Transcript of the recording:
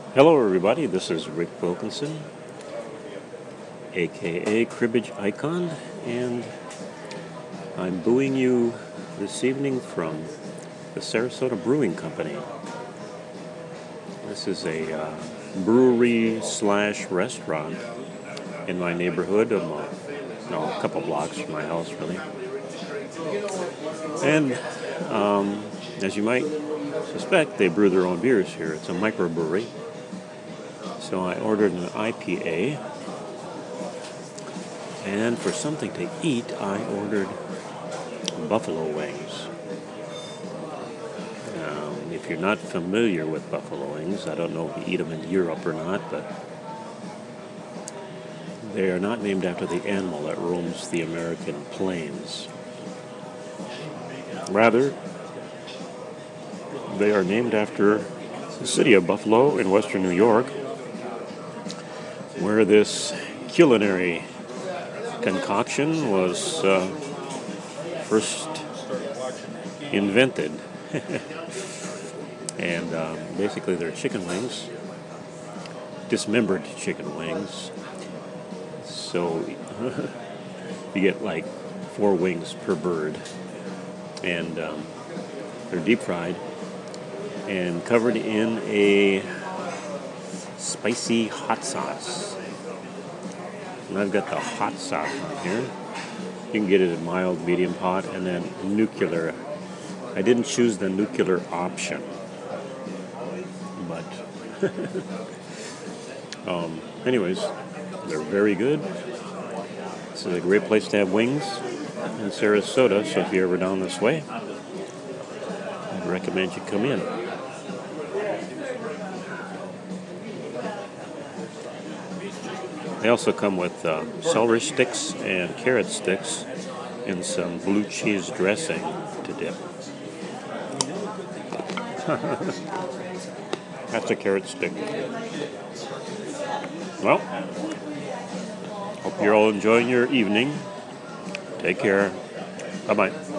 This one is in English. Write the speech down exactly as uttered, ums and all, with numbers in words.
Hello, everybody. This is Rick Wilkinson, aka Cribbage Icon, and I'm booing you this evening from the Sarasota Brewing Company. This is a uh, brewery slash restaurant in my neighborhood, of my, no, a couple blocks from my house, really. And um, as you might suspect, they brew their own beers here. It's a microbrewery. So I ordered an I P A, and for something to eat, I ordered buffalo wings. Um, if you're not familiar with buffalo wings, I don't know if you eat them in Europe or not, but they are not named after the animal that roams the American plains. Rather, they are named after the city of Buffalo in western New York, where this culinary concoction was uh, first invented. and um, basically they're chicken wings, dismembered chicken wings. So you get like four wings per bird, and um, they're deep fried and covered in a spicy hot sauce. And I've got the hot sauce on here. You can get it in mild, medium hot, and then nuclear. I didn't choose the nuclear option, but um, anyways, they're very good. This is a great place to have wings in Sarasota, so if you're ever down this way, I'd recommend you come in. They also come with uh, celery sticks and carrot sticks and some blue cheese dressing to dip. That's a carrot stick. Well, hope you're all enjoying your evening. Take care. Bye-bye.